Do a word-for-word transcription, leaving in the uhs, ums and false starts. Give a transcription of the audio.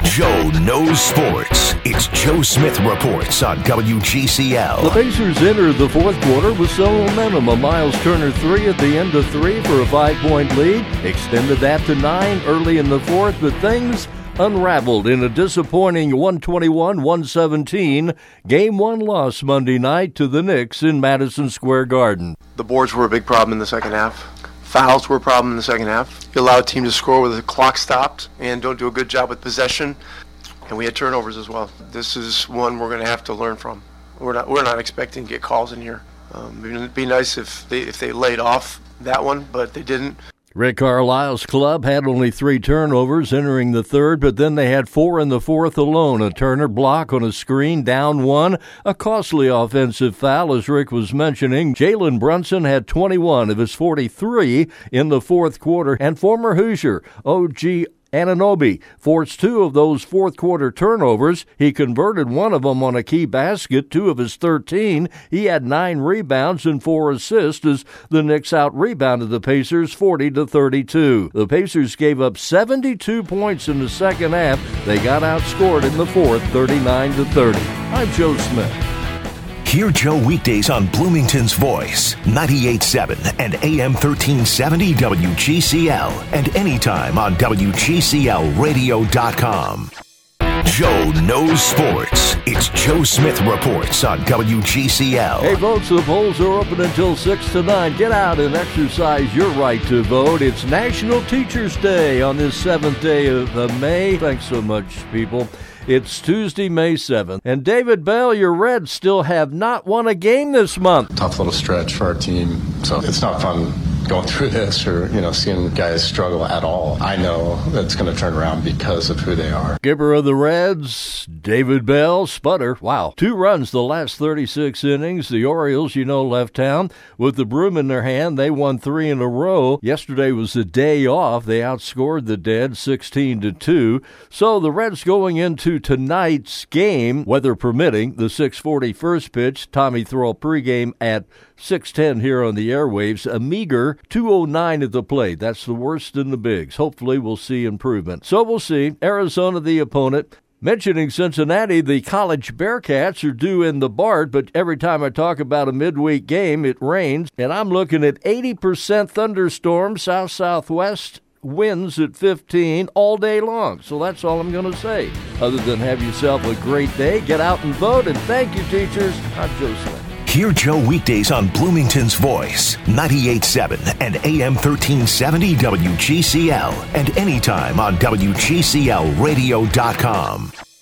Joe knows sports. It's Joe Smith Reports on W G C L. The Pacers entered the fourth quarter with some momentum. A Miles Turner three at the end of three for a five-point lead. Extended that to nine early in the fourth, but things unraveled in a disappointing one twenty-one one seventeen Game one loss Monday night to the Knicks in Madison Square Garden. The boards were a big problem in the second half. Fouls were a problem in the second half. You allow a team to score with the clock stopped and don't do a good job with possession. And we had turnovers as well. This is one we're going to have to learn from. We're not we're not expecting to get calls in here. Um, it'd be nice if they if they laid off that one, but they didn't. Rick Carlisle's club had only three turnovers entering the third, but then they had four in the fourth alone. A Turner block on a screen, down one, a costly offensive foul, as Rick was mentioning. Jalen Brunson had twenty-one of his forty-three in the fourth quarter, and former Hoosier O G Anunoby forced two of those fourth-quarter turnovers. He converted one of them on a key basket, two of his thirteen. He had nine rebounds and four assists as the Knicks out-rebounded the Pacers forty to thirty-two. The Pacers gave up seventy-two points in the second half. They got outscored in the fourth, thirty-nine to thirty. I'm Joe Smith. Hear Joe weekdays on Bloomington's Voice, ninety-eight point seven and A M thirteen seventy W G C L, and anytime on W G C L radio dot com. Joe knows sports. It's Joe Smith Reports on W G C L. Hey, folks, the polls are open until six to nine. Get out and exercise your right to vote. It's National Teachers Day on this seventh day of May. Thanks so much, people. It's Tuesday, May seventh. And David Bell, your Reds still have not won a game this month. Tough little stretch for our team. So it's not fun going through this or, you know, seeing guys struggle at all. I know that's going to turn around because of who they are. Skipper of the Reds, David Bell, sputter. Wow. Two runs the last thirty-six innings. The Orioles, you know, left town with the broom in their hand. They won three in a row. Yesterday was the day off. They outscored the Dead sixteen to two. So the Reds going into tonight's game, weather permitting, the six forty first pitch. Tommy Thrall pregame at six ten here on the airwaves. A meager two oh nine at the plate. That's the worst in the bigs. Hopefully we'll see improvement. So we'll see. Arizona the opponent. Mentioning Cincinnati, the College Bearcats are due in the BART, but every time I talk about a midweek game, it rains. And I'm looking at eighty percent thunderstorm, south-southwest, winds at fifteen all day long. So that's all I'm going to say. Other than have yourself a great day, get out and vote, and thank you, teachers. I'm Joe Smith. Hear Joe weekdays on Bloomington's Voice, ninety-eight point seven and A M thirteen seventy W G C L, and anytime on W G C L radio dot com.